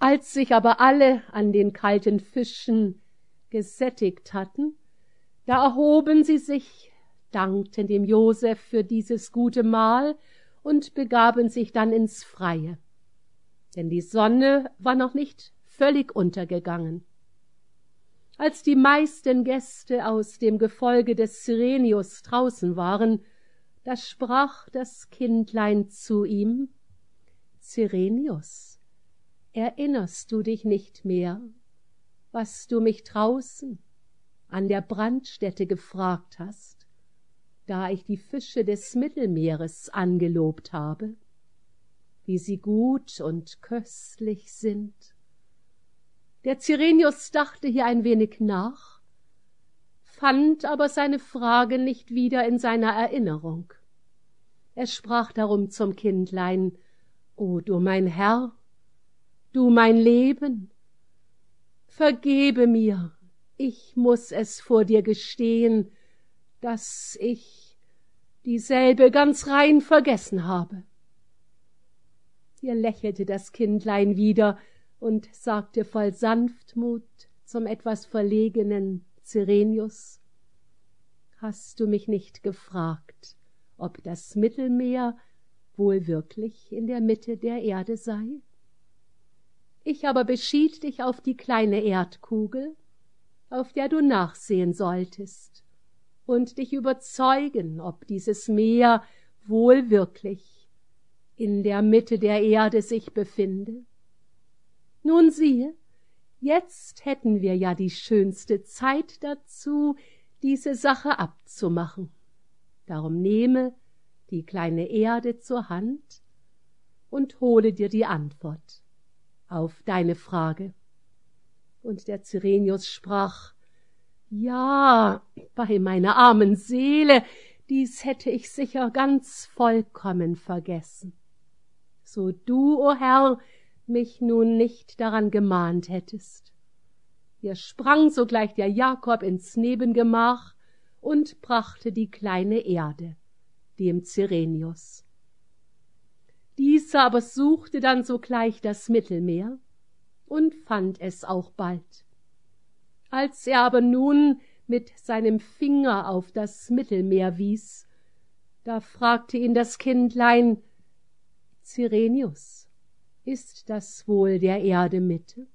Als sich aber alle an den kalten Fischen gesättigt hatten, da erhoben sie sich, dankten dem Joseph für dieses gute Mahl und begaben sich dann ins Freie. Denn die Sonne war noch nicht völlig untergegangen. Als die meisten Gäste aus dem Gefolge des Cyrenius draußen waren, da sprach das Kindlein zu ihm: Cyrenius, erinnerst du dich nicht mehr, was du mich draußen an der Brandstätte gefragt hast, da ich die Fische des Mittelmeeres angelobt habe, wie sie gut und köstlich sind? Der Cyrenius dachte hier ein wenig nach, fand aber seine Frage nicht wieder in seiner Erinnerung. Er sprach darum zum Kindlein: O du mein Herr, du mein Leben, vergebe mir, ich muß es vor dir gestehen, dass ich dieselbe ganz rein vergessen habe. Hier lächelte das Kindlein wieder und sagte voll Sanftmut zum etwas verlegenen Cyrenius: Hast du mich nicht gefragt, ob das Mittelmeer wohl wirklich in der Mitte der Erde sei? Ich aber beschied dich auf die kleine Erdkugel, auf der du nachsehen solltest, und dich überzeugen, ob dieses Meer wohl wirklich in der Mitte der Erde sich befinde. Nun siehe, jetzt hätten wir ja die schönste Zeit dazu, diese Sache abzumachen. Darum nehme die kleine Erde zur Hand und hole dir die Antwort auf deine Frage. Und der Cyrenius sprach: Ja, bei meiner armen Seele, dies hätte ich sicher ganz vollkommen vergessen. So du, o Herr, mich nun nicht daran gemahnt hättest. Hier sprang sogleich der Jakob ins Nebengemach und brachte die kleine Erde dem Cyrenius. Dieser aber suchte dann sogleich das Mittelmeer und fand es auch bald. Als er aber nun mit seinem Finger auf das Mittelmeer wies, da fragte ihn das Kindlein: Cyrenius, ist das wohl der Erde Mitte?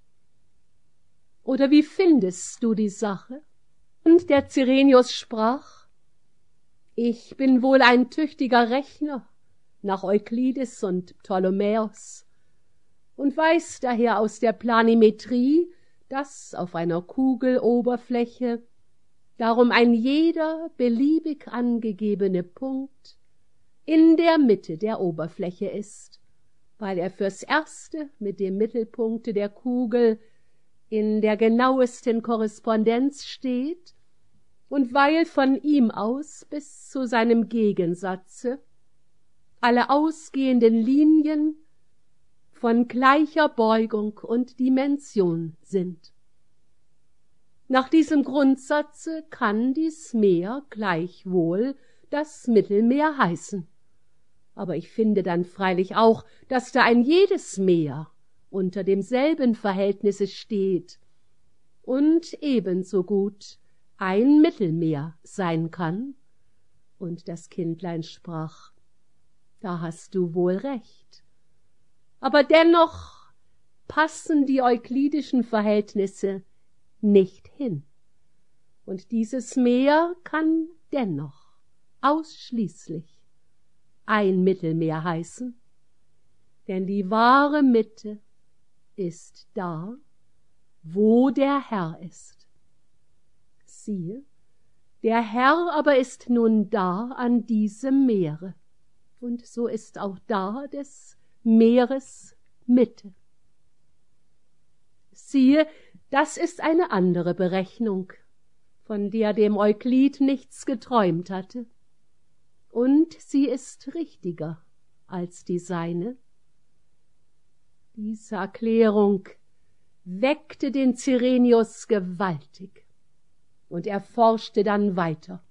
Oder wie findest du die Sache? Und der Cyrenius sprach: Ich bin wohl ein tüchtiger Rechner nach Euklides und Ptolemäus und weiß daher aus der Planimetrie, dass auf einer Kugeloberfläche darum ein jeder beliebig angegebene Punkt in der Mitte der Oberfläche ist, weil er fürs Erste mit dem Mittelpunkte der Kugel in der genauesten Korrespondenz steht und weil von ihm aus bis zu seinem Gegensatze alle ausgehenden Linien von gleicher Beugung und Dimension sind. Nach diesem Grundsatze kann dies Meer gleichwohl das Mittelmeer heißen. Aber ich finde dann freilich auch, dass da ein jedes Meer unter demselben Verhältnisse steht und ebenso gut ein Mittelmeer sein kann. Und das Kindlein sprach: Da hast du wohl recht. Aber dennoch passen die euklidischen Verhältnisse nicht hin. Und dieses Meer kann dennoch ausschließlich ein Mittelmeer heißen, denn die wahre Mitte ist da, wo der Herr ist. Siehe, der Herr aber ist nun da an diesem Meere, und so ist auch da des Meeres Mitte. Siehe, das ist eine andere Berechnung, von der dem Euklid nichts geträumt hatte, und sie ist richtiger als die seine. Diese Erklärung weckte den Cyrenius gewaltig, und er forschte dann weiter.